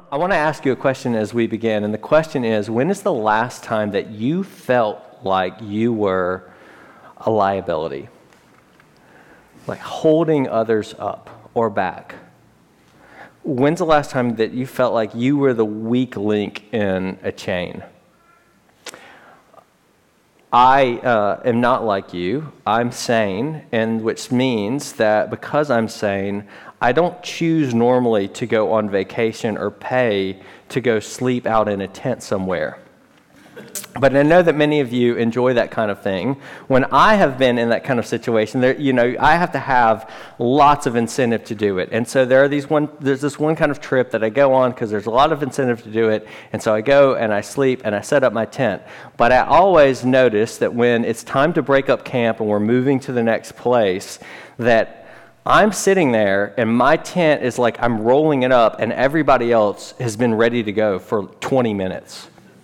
I want to ask you a question as we begin, and the question is, when is the last time that you felt like you were a liability? Like holding others up or back? When's the last time that you felt like you were the weak link in a chain? I am not like you. I'm sane, and which means that because I'm sane, I don't choose normally to go on vacation or pay to go sleep out in a tent somewhere. But I know that many of you enjoy that kind of thing. When I have been in that kind of situation, I have to have lots of incentive to do it. And so there's this one kind of trip that I go on because there's a lot of incentive to do it. And so I go and I sleep and I set up my tent. But I always notice that when it's time to break up camp and we're moving to the next place, that I'm sitting there and my tent is like I'm rolling it up and everybody else has been ready to go for 20 minutes.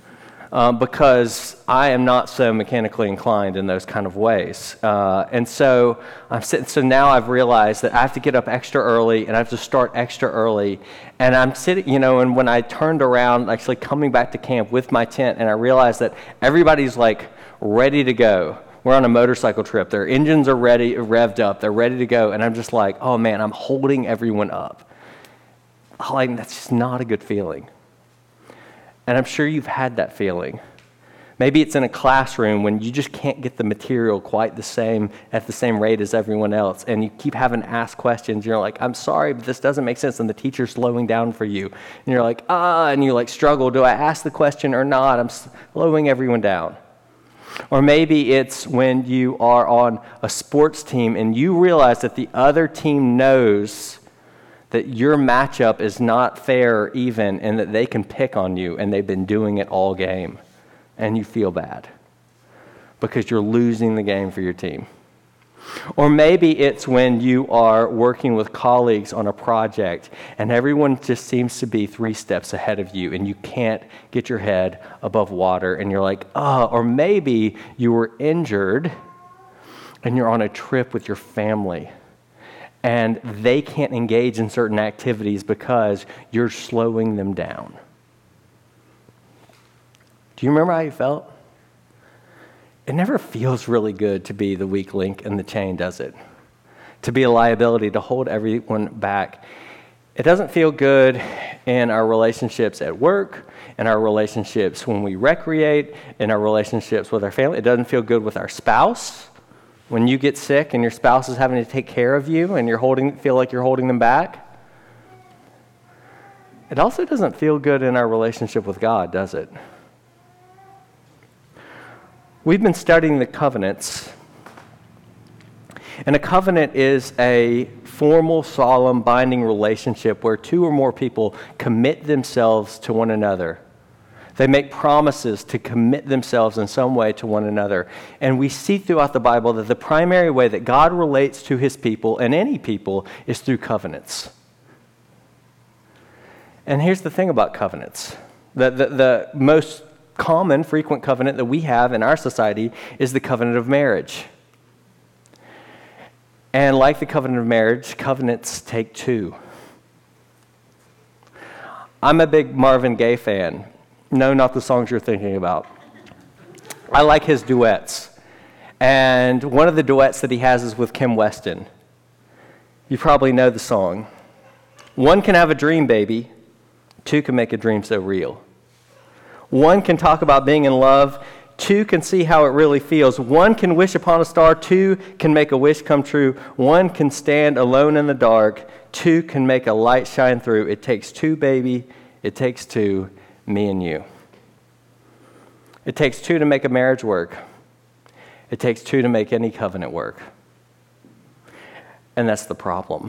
Because I am not so mechanically inclined in those kind of ways. And so I'm sitting. So now I've realized that I have to get up extra early and I have to start extra early. And I'm sitting, and when I turned around, actually coming back to camp with my tent, and I realized that everybody's like ready to go. We're on a motorcycle trip. Their engines are ready, revved up. They're ready to go. And I'm just like, oh man, I'm holding everyone up. That's just not a good feeling. And I'm sure you've had that feeling. Maybe it's in a classroom when you just can't get the material quite at the same rate as everyone else, and you keep having to ask questions. You're like, I'm sorry, but this doesn't make sense, and the teacher's slowing down for you. And you're like, and you struggle. Do I ask the question or not? I'm slowing everyone down. Or maybe it's when you are on a sports team and you realize that the other team knows that your matchup is not fair or even, and that they can pick on you, and they've been doing it all game, and you feel bad because you're losing the game for your team. Or maybe it's when you are working with colleagues on a project, and everyone just seems to be 3 steps ahead of you, and you can't get your head above water, and you're like, or maybe you were injured, and you're on a trip with your family, and they can't engage in certain activities because you're slowing them down. Do you remember how you felt? It never feels really good to be the weak link in the chain, does it? To be a liability, to hold everyone back. It doesn't feel good in our relationships at work, in our relationships when we recreate, in our relationships with our family. It doesn't feel good with our spouse. When you get sick and your spouse is having to take care of you and feel like you're holding them back. It also doesn't feel good in our relationship with God, does it? We've been studying the covenants. And a covenant is a formal, solemn, binding relationship where 2 or more people commit themselves to one another. They make promises to commit themselves in some way to one another. And we see throughout the Bible that the primary way that God relates to his people, and any people, is through covenants. And here's the thing about covenants. The most common, frequent covenant that we have in our society is the covenant of marriage. And like the covenant of marriage, covenants take 2. I'm a big Marvin Gaye fan. No, not the songs you're thinking about. I like his duets. And one of the duets that he has is with Kim Weston. You probably know the song. 1 can have a dream, baby. 2 can make a dream so real. 1 can talk about being in love. 2 can see how it really feels. 1 can wish upon a star. 2 can make a wish come true. 1 can stand alone in the dark. 2 can make a light shine through. It takes 2, baby. It takes 2. Me and you. It takes 2 to make a marriage work. It takes 2 to make any covenant work. And that's the problem.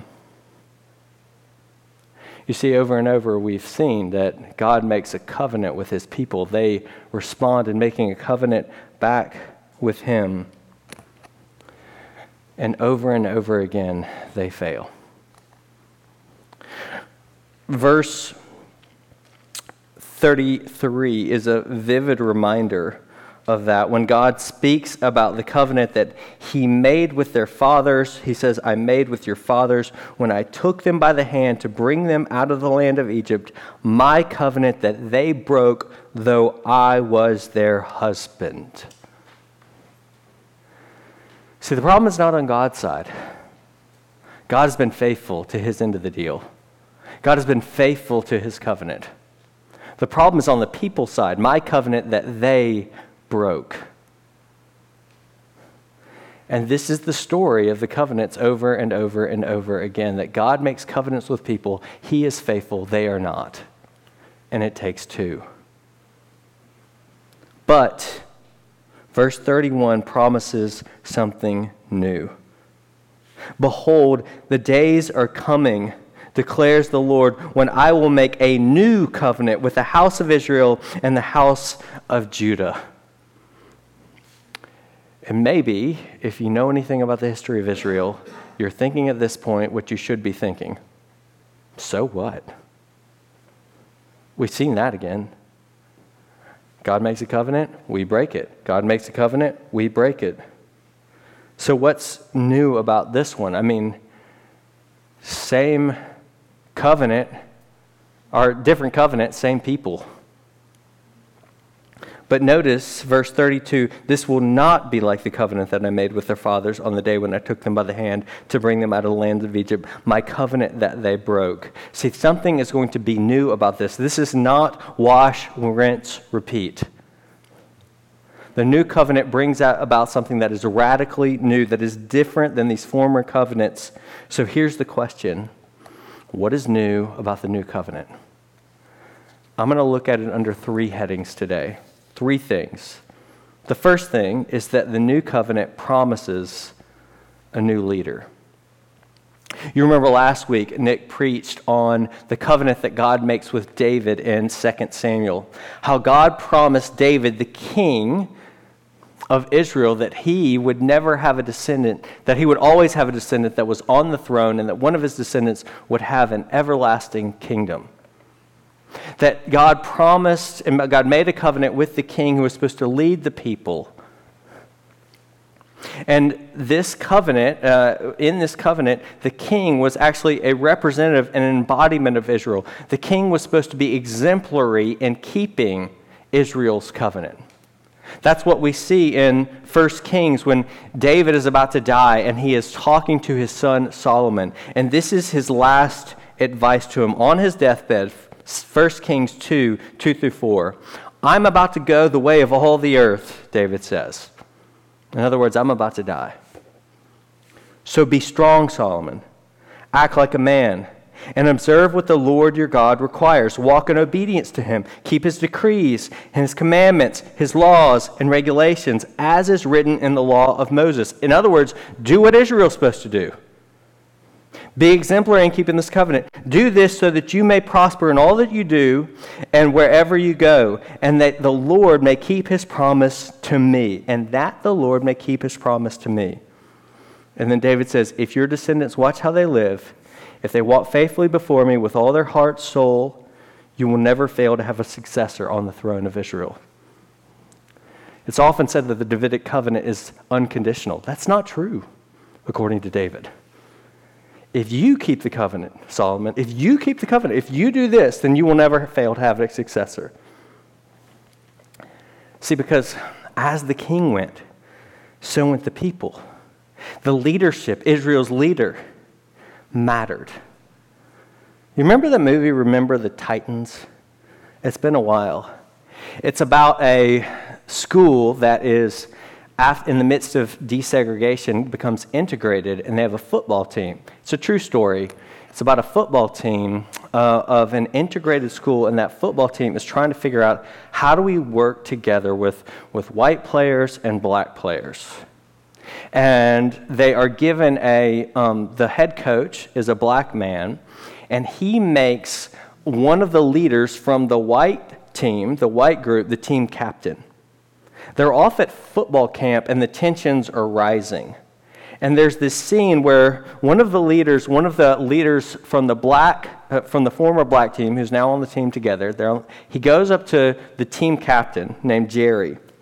You see, over and over we've seen that God makes a covenant with his people. They respond in making a covenant back with him. And over again, they fail. Verse 33 is a vivid reminder of that. When God speaks about the covenant that he made with their fathers, he says, I made with your fathers when I took them by the hand to bring them out of the land of Egypt, my covenant that they broke, though I was their husband. See, the problem is not on God's side. God has been faithful to his end of the deal. God has been faithful to his covenant. The problem is on the people's side, my covenant that they broke. And this is the story of the covenants over and over and over again, that God makes covenants with people. He is faithful, they are not. And it takes two. But verse 31 promises something new. Behold, the days are coming, declares the Lord, when I will make a new covenant with the house of Israel and the house of Judah. And maybe, if you know anything about the history of Israel, you're thinking at this point what you should be thinking. So what? We've seen that again. God makes a covenant, we break it. God makes a covenant, we break it. So what's new about this one? I mean, same covenant, or different covenant, same people. But notice, verse 32, this will not be like the covenant that I made with their fathers on the day when I took them by the hand to bring them out of the land of Egypt, my covenant that they broke. See, something is going to be new about this. This is not wash, rinse, repeat. The new covenant brings about something that is radically new, that is different than these former covenants. So here's the question. What is new about the new covenant? I'm going to look at it under three headings today. Three things. The first thing is that the new covenant promises a new leader. You remember last week, Nick preached on the covenant that God makes with David in 2 Samuel. How God promised David, the king of Israel, that he would never have a descendant, that he would always have a descendant that was on the throne, and that one of his descendants would have an everlasting kingdom. That God promised, and God made a covenant with the king who was supposed to lead the people. And this covenant, in this covenant, the king was actually a representative and an embodiment of Israel. The king was supposed to be exemplary in keeping Israel's covenant. That's what we see in 1 Kings when David is about to die and he is talking to his son Solomon. And this is his last advice to him on his deathbed. 1 Kings 2, 2-4. I'm about to go the way of all the earth, David says. In other words, I'm about to die. So be strong, Solomon. Act like a man, and observe what the Lord your God requires. Walk in obedience to him. Keep his decrees and his commandments, his laws and regulations, as is written in the law of Moses. In other words, do what Israel's supposed to do. Be exemplary in keeping this covenant. Do this so that you may prosper in all that you do and wherever you go, and that the Lord may keep his promise to me. And that the Lord may keep his promise to me. And then David says, if your descendants watch how they live, if they walk faithfully before me with all their heart, soul, you will never fail to have a successor on the throne of Israel. It's often said that the Davidic covenant is unconditional. That's not true, according to David. If you keep the covenant, Solomon, if you keep the covenant, if you do this, then you will never fail to have a successor. See, because as the king went, so went the people. The leadership, Israel's leader, mattered. You remember the movie, Remember the Titans? It's been a while. It's about a school that is in the midst of desegregation, becomes integrated, and they have a football team. It's a true story. It's about a football team of an integrated school, and that football team is trying to figure out how do we work together with white players and black players. And they are given the head coach is a black man, and he makes one of the leaders from the white team, the white group, the team captain. They're off at football camp, and the tensions are rising. And there's this scene where one of the leaders from the former black team, who's now on the team together, he goes up to the team captain named Jerry,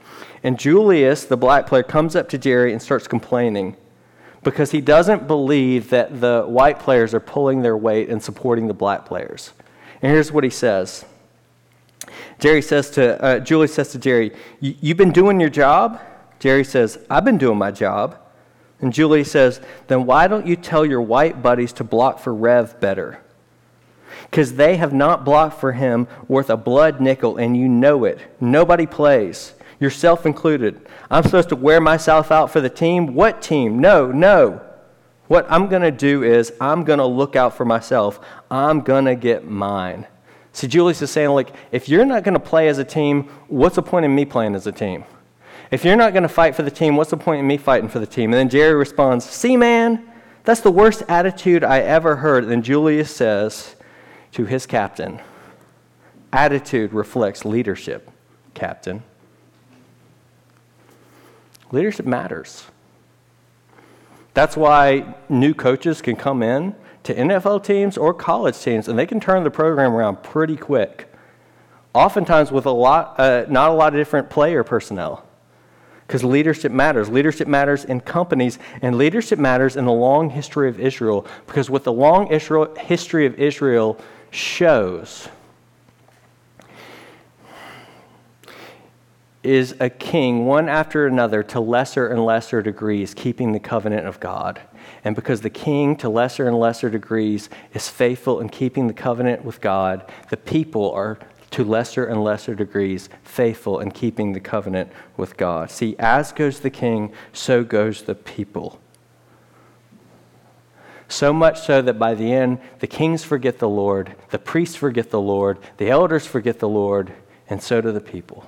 And Julius, the black player, comes up to Jerry and starts complaining because he doesn't believe that the white players are pulling their weight and supporting the black players. And here's what he says. Julius says to Jerry, "You've been doing your job?" Jerry says, "I've been doing my job." And Julius says, "Then why don't you tell your white buddies to block for Rev better? Because they have not blocked for him worth a blood nickel, and you know it. Nobody plays, yourself included. I'm supposed to wear myself out for the team? What team? No. What I'm going to do is I'm going to look out for myself. I'm going to get mine." See, Julius is saying, like, if you're not going to play as a team, what's the point in me playing as a team? If you're not going to fight for the team, what's the point in me fighting for the team? And then Jerry responds, "See, man, that's the worst attitude I ever heard." And then Julius says to his captain, "Attitude reflects leadership, Captain." Leadership matters. That's why new coaches can come in to NFL teams or college teams, and they can turn the program around pretty quick. Oftentimes with not a lot of different player personnel, because leadership matters. Leadership matters in companies, and leadership matters in the long history of Israel, because what the long history of Israel shows is a king, one after another, to lesser and lesser degrees, keeping the covenant of God. And because the king, to lesser and lesser degrees, is faithful in keeping the covenant with God, the people are, to lesser and lesser degrees, faithful in keeping the covenant with God. See, as goes the king, so goes the people. So much so that by the end, the kings forget the Lord, the priests forget the Lord, the elders forget the Lord, and so do the people.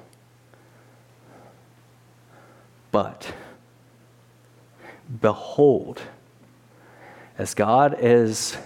But behold, as God is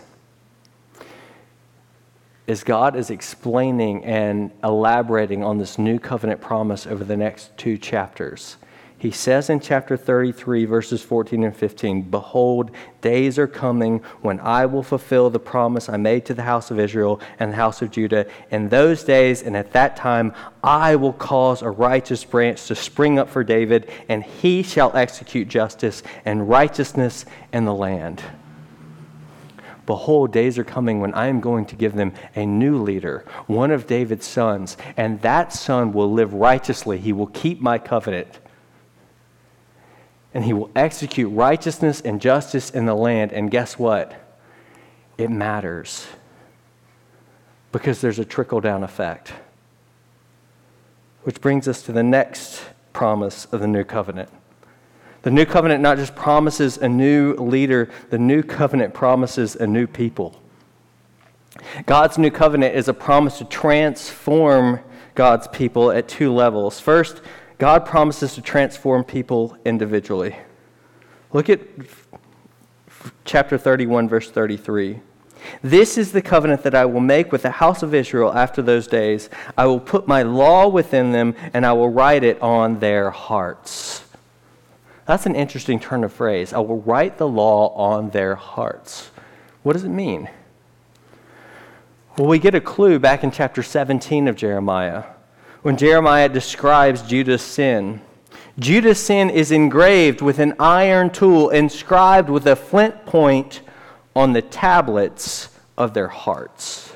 explaining and elaborating on this new covenant promise over the next 2 chapters, he says in chapter 33, verses 14 and 15, "Behold, days are coming when I will fulfill the promise I made to the house of Israel and the house of Judah. In those days and at that time, I will cause a righteous branch to spring up for David, and he shall execute justice and righteousness in the land. Behold, days are coming when I am going to give them a new leader, one of David's sons, and that son will live righteously. He will keep my covenant, and he will execute righteousness and justice in the land." And guess what? It matters, because there's a trickle-down effect. Which brings us to the next promise of the new covenant. The new covenant not just promises a new leader, the new covenant promises a new people. God's new covenant is a promise to transform God's people at 2 levels. First, God promises to transform people individually. Look at chapter 31, verse 33. "This is the covenant that I will make with the house of Israel after those days. I will put my law within them, and I will write it on their hearts." That's an interesting turn of phrase. I will write the law on their hearts. What does it mean? Well, we get a clue back in chapter 17 of Jeremiah, when Jeremiah describes Judah's sin. Judah's sin is engraved with an iron tool, inscribed with a flint point on the tablets of their hearts.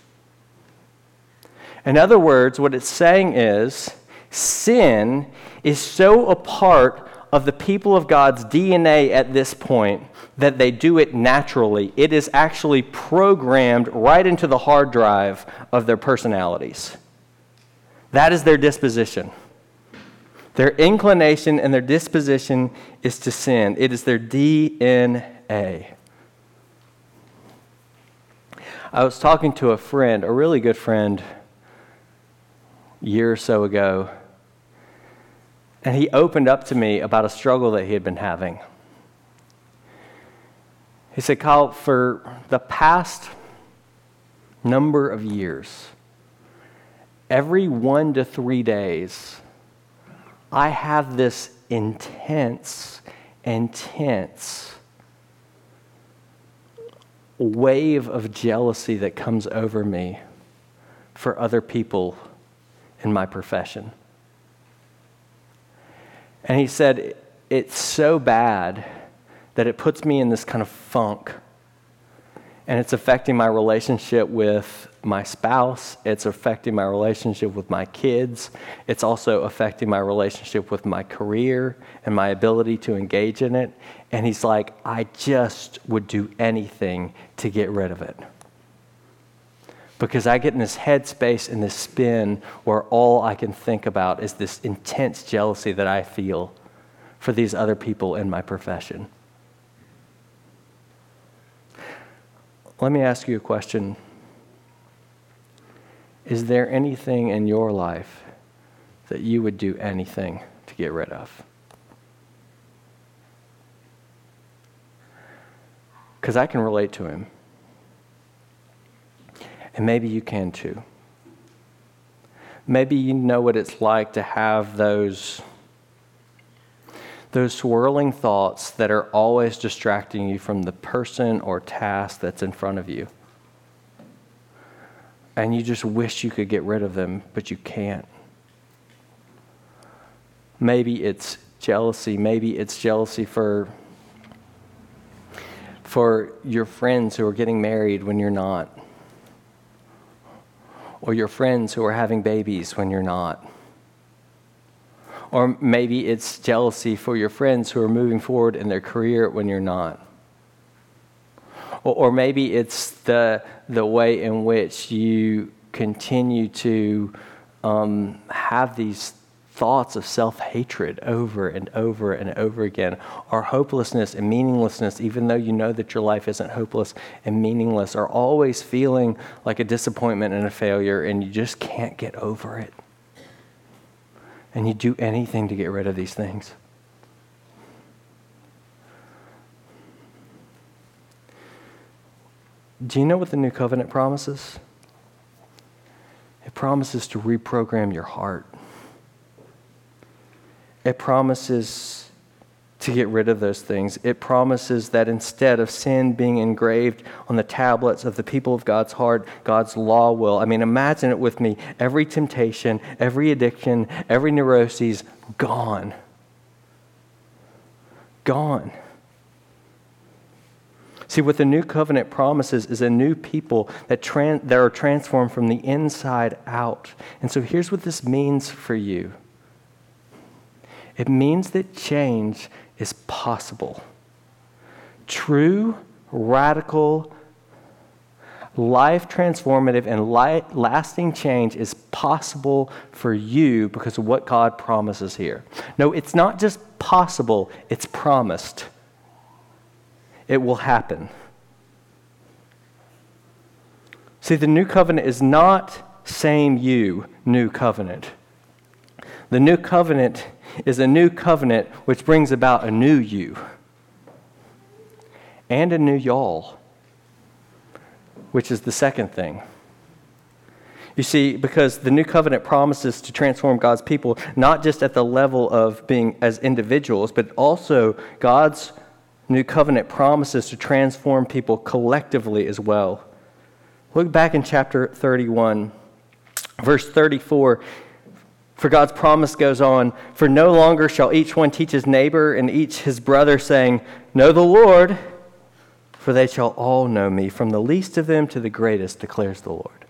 In other words, what it's saying is, sin is so a part of the people of God's DNA at this point that they do it naturally. It is actually programmed right into the hard drive of their personalities. That is their disposition. Their inclination and their disposition is to sin. It is their DNA. I was talking to a friend, a really good friend, a year or so ago, and he opened up to me about a struggle that he had been having. He said, "Kyle, for the past number of years, every 1 to 3 days, I have this intense wave of jealousy that comes over me for other people in my profession. And he said, it's so bad that it puts me in this kind of funk. And it's affecting my relationship with my spouse. It's affecting my relationship with my kids. It's also affecting my relationship with my career and my ability to engage in it. And he's like, I just would do anything to get rid of it. Because I get in this headspace and this spin where all I can think about is this intense jealousy that I feel for these other people in my profession. Let me ask you a question. Is there anything in your life that you would do anything to get rid of? Because I can relate to him. And maybe you can too. Maybe you know what it's like to have those swirling thoughts that are always distracting you from the person or task that's in front of you. And you just wish you could get rid of them, but you can't. Maybe it's jealousy. Maybe it's jealousy for your friends who are getting married when you're not. Or your friends who are having babies when you're not. Or maybe it's jealousy for your friends who are moving forward in their career when you're not. Or maybe it's the way in which you continue to have these thoughts of self-hatred over and over and over again, or hopelessness and meaninglessness, even though you know that your life isn't hopeless and meaningless, or always feeling like a disappointment and a failure, and you just can't get over it. And you do anything to get rid of these things. Do you know what the New Covenant promises? It promises to reprogram your heart. It promises to get rid of those things. It promises that instead of sin being engraved on the tablets of the people of God's heart, God's law will. I mean, imagine it with me. Every temptation, every addiction, every neuroses, gone. Gone. See, what the new covenant promises is a new people that are transformed from the inside out. And so here's what this means for you. It means that change is possible. True, radical, life-transformative, and lasting change is possible for you because of what God promises here. No, it's not just possible, it's promised. It will happen. See, the new covenant is not same you, new covenant. The new covenant is a new covenant which brings about a new you and a new y'all, which is the second thing. You see, because the new covenant promises to transform God's people, not just at the level of being as individuals, but also God's new covenant promises to transform people collectively as well. Look back in chapter 31, verse 34. For God's promise goes on, for no longer shall each one teach his neighbor and each his brother, saying, know the Lord, for they shall all know me, from the least of them to the greatest, declares the Lord.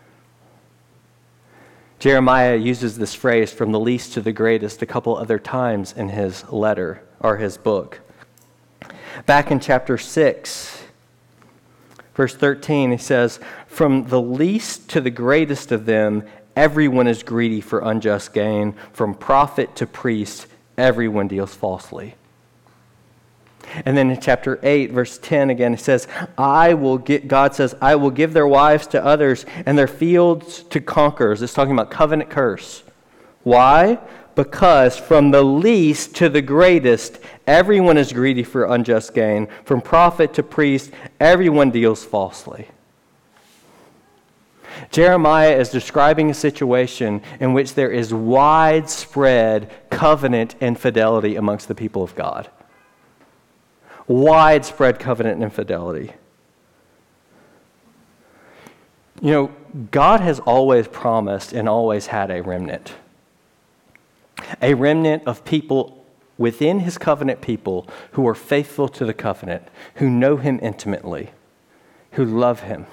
Jeremiah uses this phrase, from the least to the greatest, a couple other times in his letter, or his book. Back in chapter 6, verse 13, he says, from the least to the greatest of them, everyone is greedy for unjust gain. From prophet to priest, everyone deals falsely. And then in chapter 8, verse 10 again, it says, God says, I will give their wives to others and their fields to conquerors. It's talking about covenant curse. Why? Because from the least to the greatest, everyone is greedy for unjust gain. From prophet to priest, everyone deals falsely. Jeremiah is describing a situation in which there is widespread covenant infidelity amongst the people of God. Widespread covenant infidelity. You know, God has always promised and always had a remnant. A remnant of people within his covenant people who are faithful to the covenant, who know him intimately, who love him.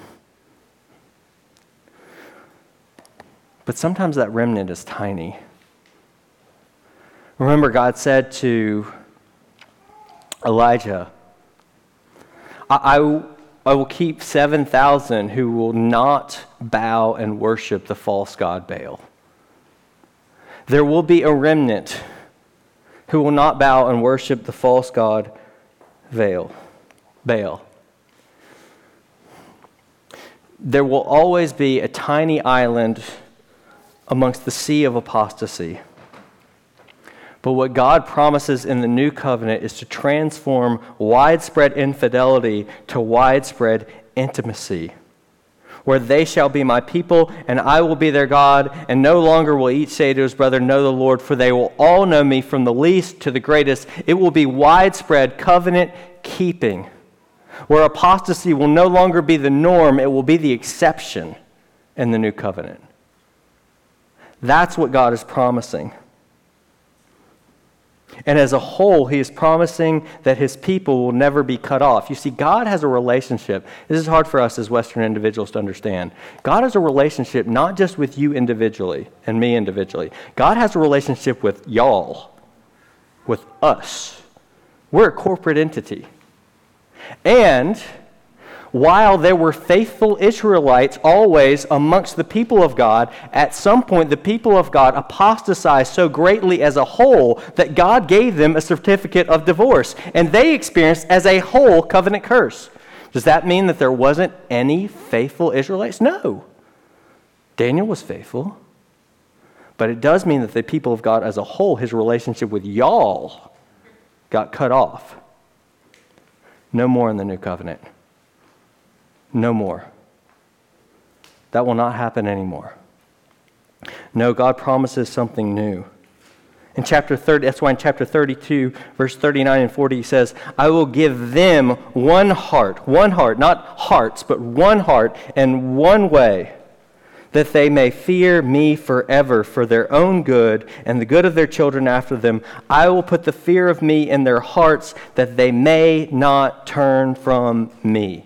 But sometimes that remnant is tiny. Remember, God said to Elijah, I will keep 7,000 who will not bow and worship the false god Baal. There will be a remnant who will not bow and worship the false god Baal. There will always be a tiny island amongst the sea of apostasy. But what God promises in the new covenant is to transform widespread infidelity to widespread intimacy, where they shall be my people, and I will be their God, and no longer will each say to his brother, know the Lord, for they will all know me from the least to the greatest. It will be widespread covenant keeping, where apostasy will no longer be the norm, it will be the exception in the new covenant. That's what God is promising. And as a whole, he is promising that his people will never be cut off. You see, God has a relationship. This is hard for us as Western individuals to understand. God has a relationship not just with you individually and me individually. God has a relationship with y'all, with us. We're a corporate entity. And while there were faithful Israelites always amongst the people of God, at some point the people of God apostatized so greatly as a whole that God gave them a certificate of divorce. And they experienced as a whole covenant curse. Does that mean that there wasn't any faithful Israelites? No. Daniel was faithful. But it does mean that the people of God as a whole, his relationship with y'all, got cut off. No more in the new covenant. No more. That will not happen anymore. No, God promises something new. In chapter 30, that's why in chapter 32, verse 39 and 40, he says, I will give them one heart, not hearts, but one heart and one way, that they may fear me forever for their own good and the good of their children after them. I will put the fear of me in their hearts, that they may not turn from me.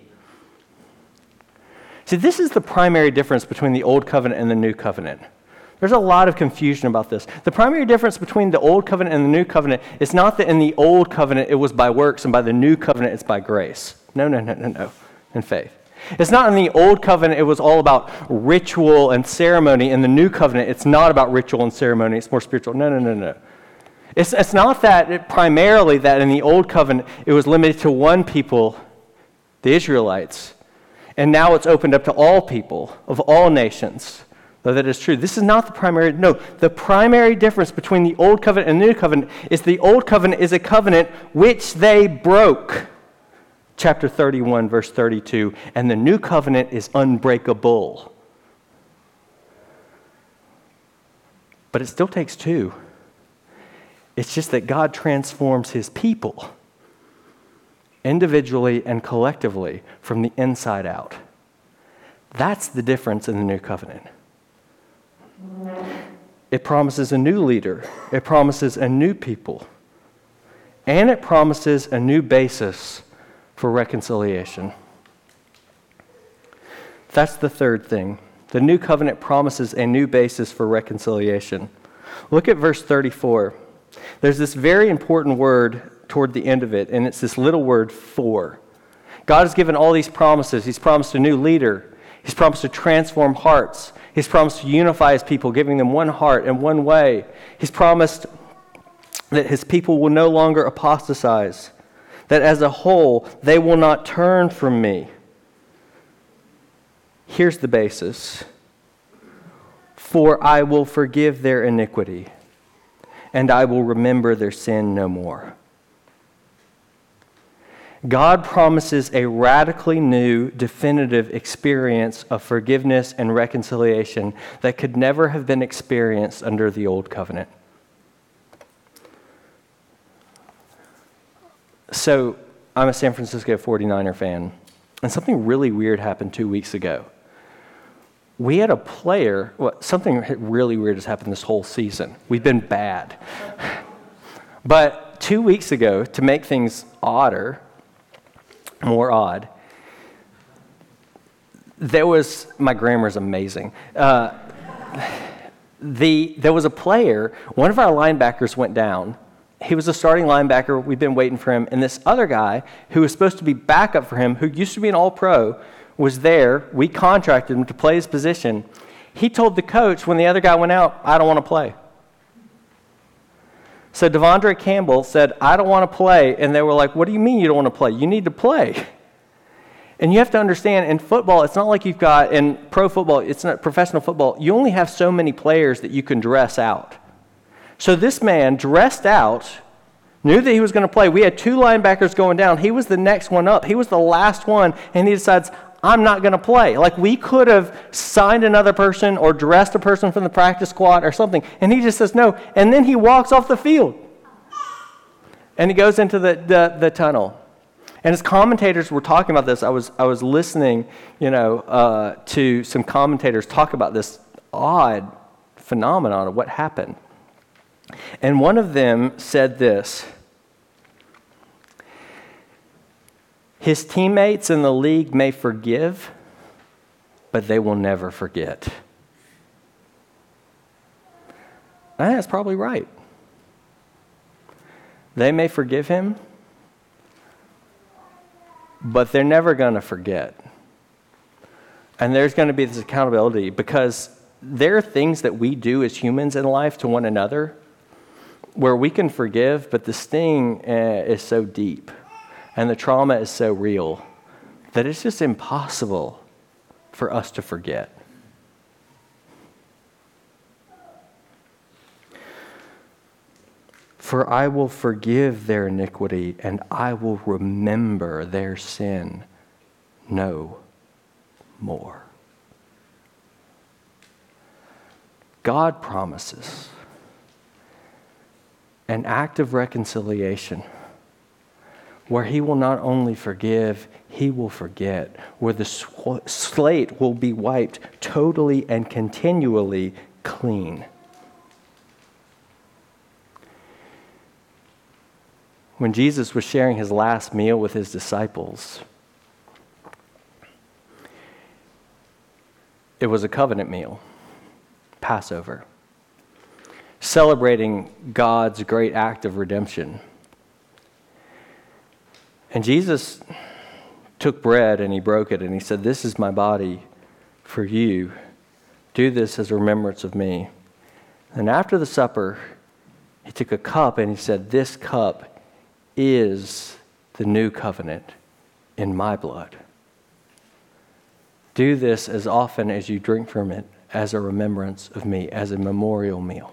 See, this is the primary difference between the Old Covenant and the New Covenant. There's a lot of confusion about this. The primary difference between the Old Covenant and the New Covenant is not that in the Old Covenant it was by works and by the New Covenant it's by grace. No, in faith. It's not in the Old Covenant it was all about ritual and ceremony. In the New Covenant it's not about ritual and ceremony, it's more spiritual. No. It's not that primarily that in the Old Covenant it was limited to one people, the Israelites. And now it's opened up to all people of all nations, though that is true. This is not the primary. No, the primary difference between the Old Covenant and the New Covenant is the Old Covenant is a covenant which they broke. Chapter 31, verse 32. And the New Covenant is unbreakable. But it still takes two. It's just that God transforms his people individually and collectively from the inside out. That's the difference in the new covenant. It promises a new leader. It promises a new people. And it promises a new basis for reconciliation. That's the third thing. The new covenant promises a new basis for reconciliation. Look at verse 34. There's this very important word toward the end of it, and it's this little word, for. God has given all these promises. He's promised a new leader. He's promised to transform hearts. He's promised to unify his people, giving them one heart and one way. He's promised that his people will no longer apostatize, that as a whole, they will not turn from me. Here's the basis. For I will forgive their iniquity, and I will remember their sin no more. God promises a radically new, definitive experience of forgiveness and reconciliation that could never have been experienced under the old covenant. So, I'm a San Francisco 49er fan, and something really weird happened 2 weeks ago. We had a player, something really weird has happened this whole season. We've been bad. But 2 weeks ago, to make things more odd, my grammar's amazing. There was a player, one of our linebackers went down. He was a starting linebacker. We've been waiting for him. And this other guy, who was supposed to be backup for him, who used to be an all-pro, was there. We contracted him to play his position. He told the coach when the other guy went out, I don't want to play. So Devondre Campbell said, I don't want to play. And they were like, what do you mean you don't want to play? You need to play. And you have to understand, in football, it's not like you've got, in pro football, it's not professional football, you only have so many players that you can dress out. So this man dressed out, knew that he was going to play. We had 2 linebackers going down. He was the next one up. He was the last one, and he decides, I'm not going to play. Like, we could have signed another person or dressed a person from the practice squad or something, and he just says no. And then he walks off the field, and he goes into the tunnel. And as commentators were talking about this, I was listening, to some commentators talk about this odd phenomenon of what happened. And one of them said this: his teammates in the league may forgive, but they will never forget. I think that's probably right. They may forgive him, but they're never going to forget. And there's going to be this accountability, because there are things that we do as humans in life to one another where we can forgive, but the sting is so deep and the trauma is so real that it's just impossible for us to forget. For I will forgive their iniquity, and I will remember their sin no more. God promises an act of reconciliation where he will not only forgive, he will forget, where the slate will be wiped totally and continually clean. When Jesus was sharing his last meal with his disciples, it was a covenant meal, Passover, celebrating God's great act of redemption. And Jesus took bread and he broke it and he said, "This is my body for you. Do this as a remembrance of me." And after the supper, he took a cup and he said, "This cup is the new covenant in my blood. Do this as often as you drink from it as a remembrance of me," as a memorial meal.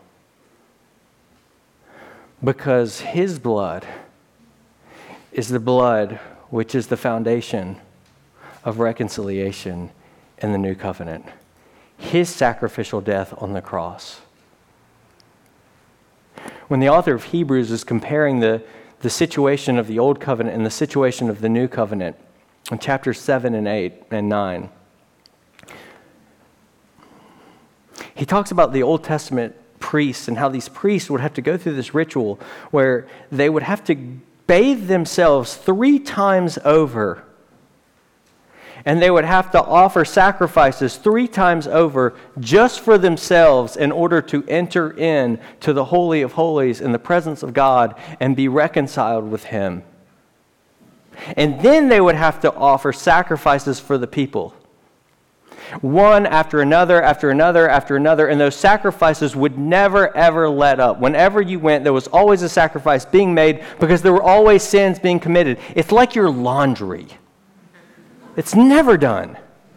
Because his blood is the blood which is the foundation of reconciliation in the new covenant. His sacrificial death on the cross. When the author of Hebrews is comparing the situation of the old covenant and the situation of the new covenant in chapters 7 and 8 and 9, he talks about the Old Testament priests and how these priests would have to go through this ritual where they would have to bathe themselves 3 times over. And they would have to offer sacrifices 3 times over just for themselves in order to enter in to the Holy of Holies in the presence of God and be reconciled with Him. And then they would have to offer sacrifices for the people. One after another, after another, after another, and those sacrifices would never, ever let up. Whenever you went, there was always a sacrifice being made because there were always sins being committed. It's like your laundry. It's never done.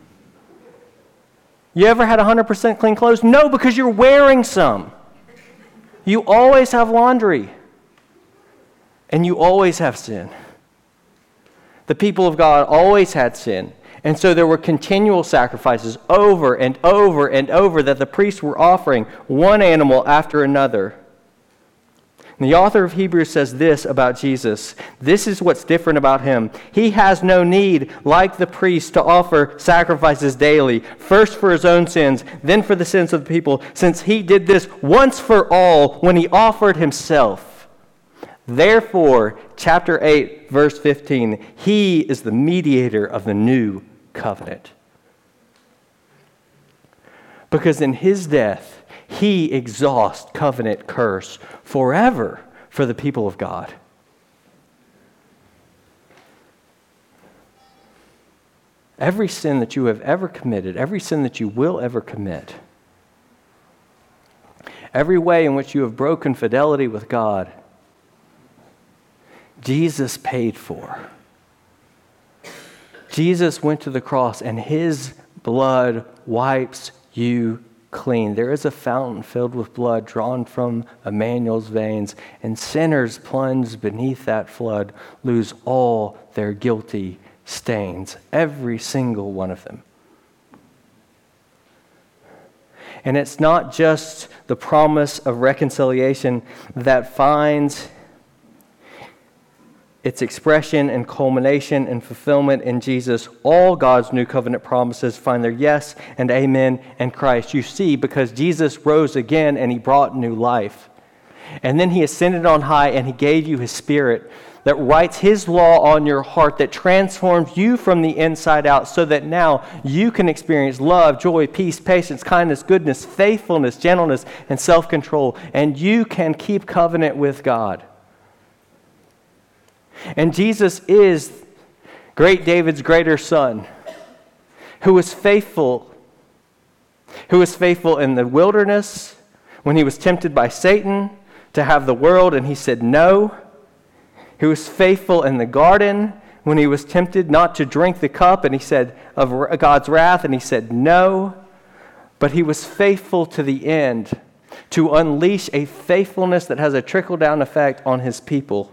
You ever had 100% clean clothes? No, because you're wearing some. You always have laundry. And you always have sin. The people of God always had sin. And so there were continual sacrifices over and over and over that the priests were offering, one animal after another. And the author of Hebrews says this about Jesus. This is what's different about him. He has no need, like the priests, to offer sacrifices daily, first for his own sins, then for the sins of the people, since he did this once for all when he offered himself Therefore, chapter 8, verse 15, he is the mediator of the new covenant. Because in his death, he exhausts covenant curse forever for the people of God. Every sin that you have ever committed, every sin that you will ever commit, every way in which you have broken fidelity with God, Jesus paid for. Jesus went to the cross and his blood wipes you clean. There is a fountain filled with blood drawn from Emmanuel's veins, and sinners plunged beneath that flood lose all their guilty stains, every single one of them. And it's not just the promise of reconciliation that finds its expression and culmination and fulfillment in Jesus. All God's new covenant promises find their yes and amen in Christ. You see, because Jesus rose again and he brought new life. And then he ascended on high and he gave you his Spirit that writes his law on your heart, that transforms you from the inside out, so that now you can experience love, joy, peace, patience, kindness, goodness, faithfulness, gentleness, and self-control. And you can keep covenant with God. And Jesus is great David's greater son, who was faithful in the wilderness when he was tempted by Satan to have the world and he said no. He was faithful in the garden when he was tempted not to drink the cup and he said of God's wrath and he said no. But he was faithful to the end to unleash a faithfulness that has a trickle-down effect on his people.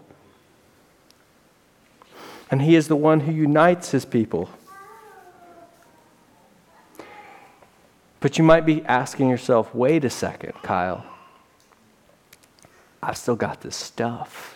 And he is the one who unites his people. But you might be asking yourself, wait a second, Kyle. I've still got this stuff,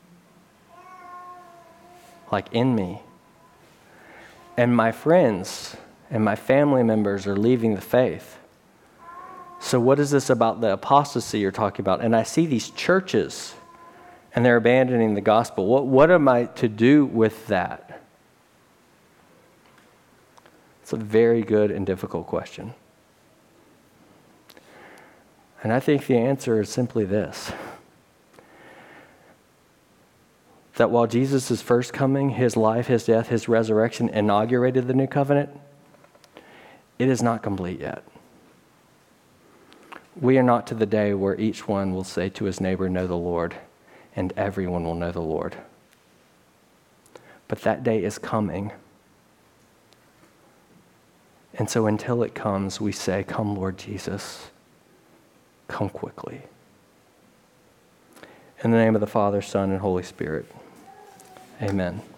like in me. And my friends and my family members are leaving the faith. So what is this about the apostasy you're talking about? And I see these churches and they're abandoning the gospel. What am I to do with that? It's a very good and difficult question. And I think the answer is simply this: that while Jesus' first coming, his life, his death, his resurrection inaugurated the new covenant, it is not complete yet. We are not to the day where each one will say to his neighbor, know the Lord, and everyone will know the Lord. But that day is coming. And so until it comes, we say, come Lord Jesus, come quickly. In the name of the Father, Son, and Holy Spirit, amen.